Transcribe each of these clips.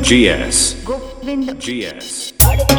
GS. Govind GS.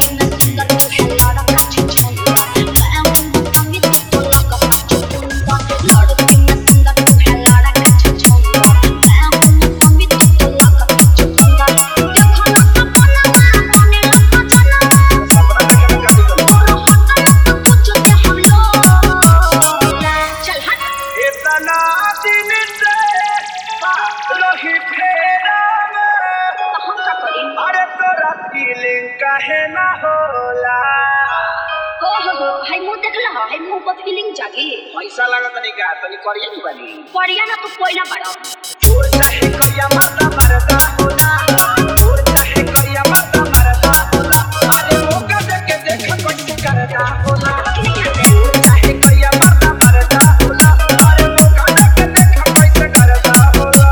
काहे ना होला हो हाय मुंह देखला हाय मुंह पर फीलिंग जागी पैसा लागत नहीं का तनी करिए नी बानी परिया ना तू कोइला बड़ा छोड़ चाहे करिया मरदा मरदा होला छोड़ चाहे करिया मरदा मरदा होला अरे मौका देके देख कुछ करदा होला छोड़ चाहे करिया मरदा मरदा होला अरे मौका देके देख कुछ करदा होला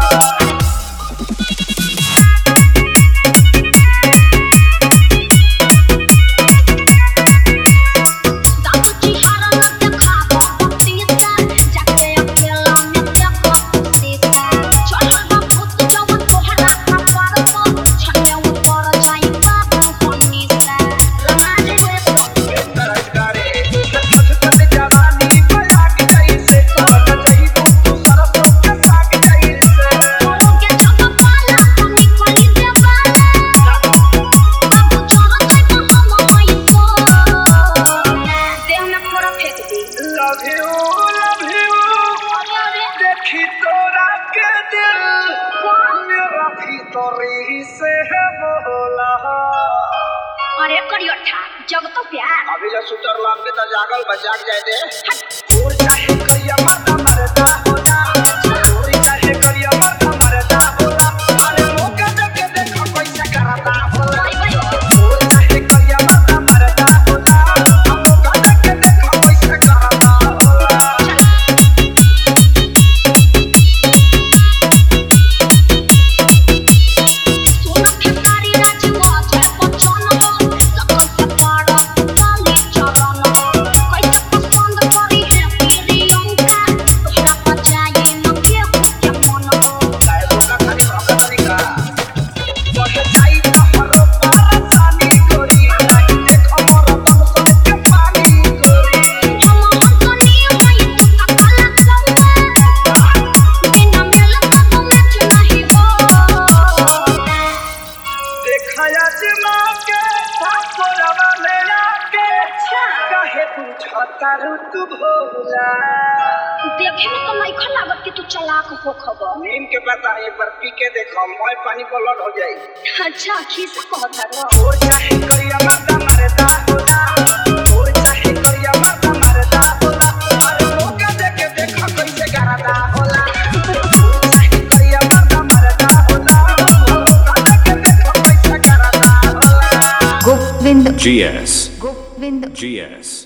अरे करियोठा जग तो प्यार अभी ले सुतर लाग के त जागल बजाग जाए दे छोड़ चाहे करिया मरदा मरदा होला छोड़ चाहे करिया मरदा मरदा होला अरे मौका देके देख पैसा करदा होला छोड़ चाहे करिया मरदा मरदा होला मौका देके देख पैसा करदा होला तू भोला देखे में तो नहीं लागत कि तू चालाक हो खबर नीम के पता एक बार पी के देखो मैं पानी ब्लड हो जाई अच्छा खीसा कहता रो छोड़ चाहे करिया मरदा मरदा होला छोड़ चाहे करिया मरदा मरदा होला अरे मौका देके देखो कैसे करदा होला छोड़ चाहे करिया मरदा मरदा होला मौका देके देखो कैसे करदा होला Govind GS. Govind GS.